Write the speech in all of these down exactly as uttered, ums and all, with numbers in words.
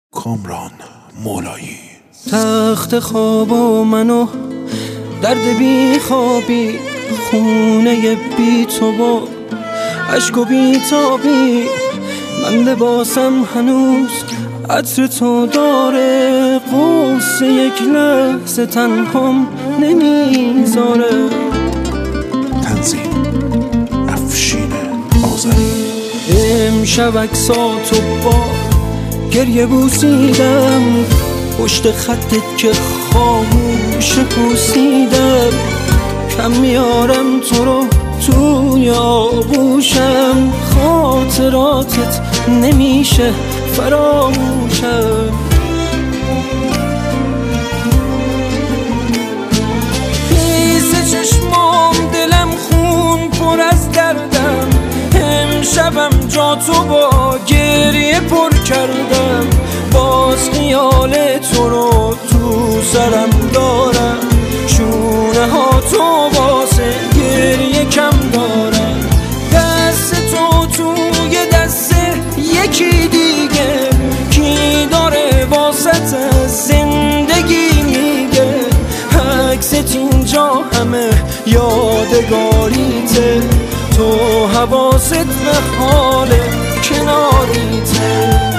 کامران مولایی. تخت خواب و منو درد بی خوابی، خونه بی تو با عشق و بی تابی، من لباسم هنوز عطر تو داره، قصه یک لحظه تنهام نمیذاره. تنظیم افشین آذری. امشب عکساتو با گریه بوسیدم، پشت خطت که خاموش پوسیدم، کم میارم تو رو توی آغوشم، خاطراتت نمیشه فراموشم. خیس چشمام دلم خون پر از دردم، امشبم جا تو با گریه پر کردم، باز خیال تو رو تو سرم دارم، شونه ها تو واسه گریه کم دارم، دست تو توی دست یکی دیگه، کی داره واسط زندگی میگه، عکست اینجا همه یادگاریته، تو حواست به حال کناریته.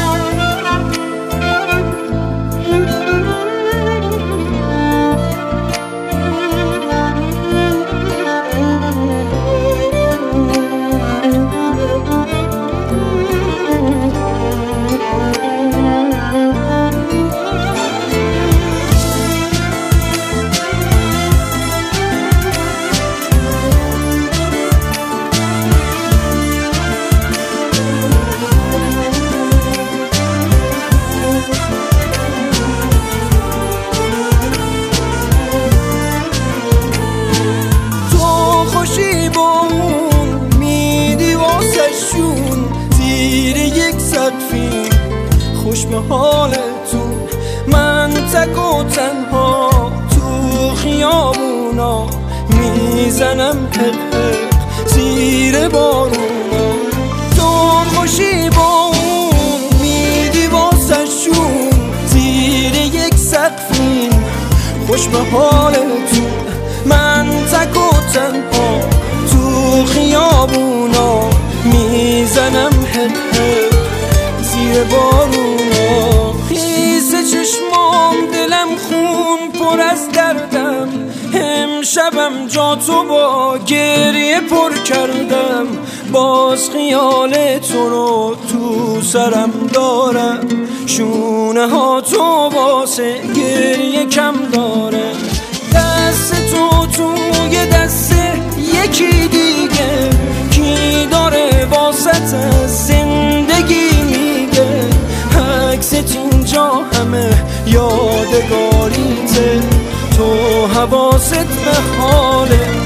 خوش به حالتون من تک و تنها تو خیابونا، میزنم حق حق زیر بارونا، تو خوشی با اون میدی واسه شون، زیر یک سقفیم خوش به حالتون من تک و تنها تو خیابونا، میزنم حق حق زیر بارونا. خیس چشمام دلم خون پر از دردم، امشبم جا تو با گریه پر کردم، باز خیال تو رو تو سرم دارم، شونه ها تو واسه گریه کم داره، دست تو توی دست یکی دیگه، کی داره واسط زندگی میگه، عکست اینجا همه یادگاریته، تو حواست به حال